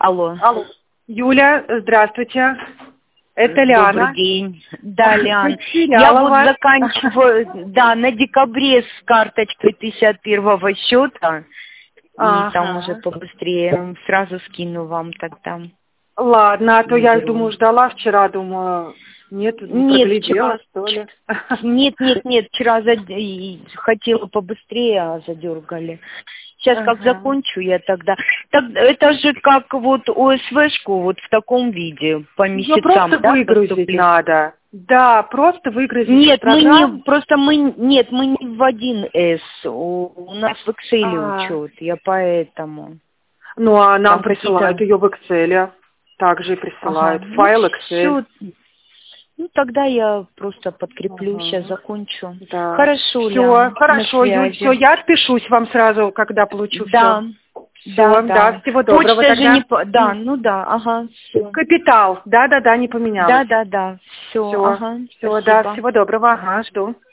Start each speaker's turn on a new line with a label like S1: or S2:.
S1: Алло.
S2: Алло. Юля, здравствуйте. Это Лиана.
S1: Добрый день. Да, Лиан. Я вот заканчиваю, да, на декабре с карточкой 51-го счета. И там уже побыстрее сразу скину вам тогда.
S2: Ладно, а то я думаю, ждала вчера, думаю, нет, проглядела, что ли.
S1: Нет, вчера хотела побыстрее, а задергали. Сейчас как закончу я тогда. Так это же как вот ОСВшку вот в таком виде по месяцам,
S2: просто
S1: да,
S2: выгрузить
S1: поступление?
S2: надо. Да, просто выгрузить.
S1: Нет, мы не в 1С. У нас в Excel учет, я поэтому.
S2: Ну, а нам
S1: Там
S2: присылают ее в Excel. Также и присылают. Файл Excel.
S1: Ну, тогда я просто подкреплю, сейчас закончу.
S2: Да.
S1: Хорошо,
S2: Все, хорошо, Юль, все, я отпишусь вам сразу, когда получу все. Все, да, всего доброго.
S1: Почта же не... Да, ну да, ага. Всё.
S2: Капитал, да, не поменялось.
S1: Да, все, ага.
S2: Все, да, всего доброго, ага, жду.